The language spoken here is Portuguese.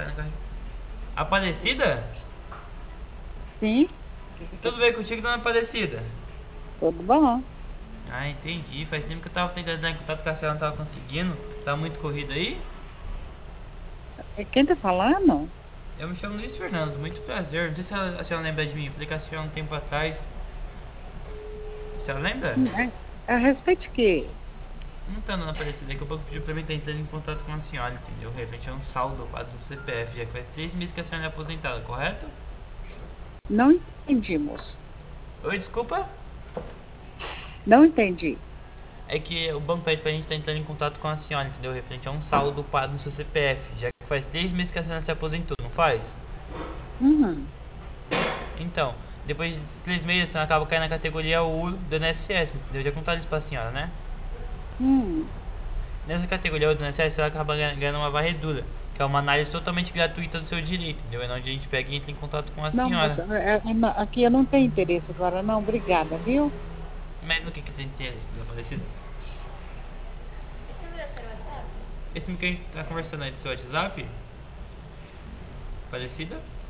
vai na carreira. Aparecida? Sim, Tudo bem contigo, dona Aparecida? tudo bom. Ah, entendi. Faz tempo que eu tava tentando entrar em contato com a senhora, não tava conseguindo. Tá muito corrido aí? É quem tá falando? Eu me chamo Luiz Fernando, muito prazer. Não sei se a senhora lembra de mim. Eu falei com a senhora um tempo atrás. A senhora lembra? A respeito de quê? Então, dona Aparecida, é que o banco pediu pra mim estar entrando em contato com a senhora, entendeu? Referente a um saldo quadro do CPF, já que faz 3 meses que a senhora é aposentada, correto? Não entendi, moço. Oi, desculpa? Não entendi. É que o banco pede pra gente estar entrando em contato com a senhora, entendeu? Referente a um saldo quadro no seu CPF, já que faz 3 meses que a senhora se aposentou, não faz? Uhum. Então, depois de 3 meses, a senhora acaba caindo na categoria ouro do INSS, entendeu? Já contaram isso pra senhora, né? Hum. Nessa categoria ouro do INSS, a senhora acaba ganhando uma varredura, que é uma análise totalmente gratuita do seu direito, entendeu? É onde a gente pega e entra em contato com a Não, senhora. moça, aqui eu não tenho interesse agora, não. Obrigada, viu? Mas no que tem interesse, Aparecida? Esse que a gente tá conversando aí do seu WhatsApp? Aparecida?